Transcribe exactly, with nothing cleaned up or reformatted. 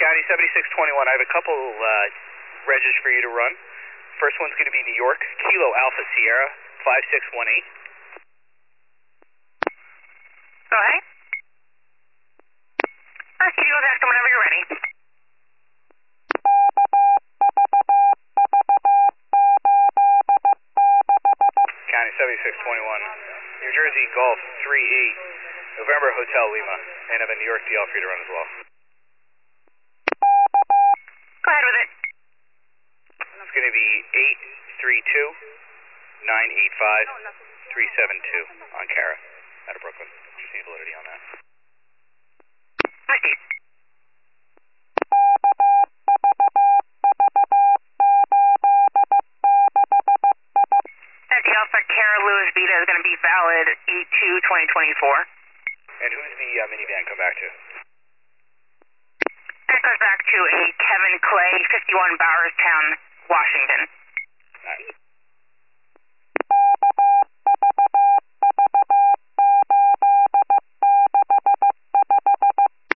County seventy-six twenty-one, I have a couple uh, regs for you to run. First one's going to be New York, Kilo Alpha Sierra, five six one eight. Go ahead. Alright, you go back to whenever you're ready. County seventy-six twenty-one, New Jersey Golf three eight, November Hotel Lima, and I have a New York D L for you to run as well. Go ahead with it. It's going to be eight three two, nine eight five, three seven two on Cara out of Brooklyn. Just need validity on that. Misty. That D L for Cara Lewis Vita is going to be valid eight two twenty twenty-four. And who's the uh, minivan come back to? That goes back to a Kevin Clay, fifty-one Bowerstown, Washington. All right.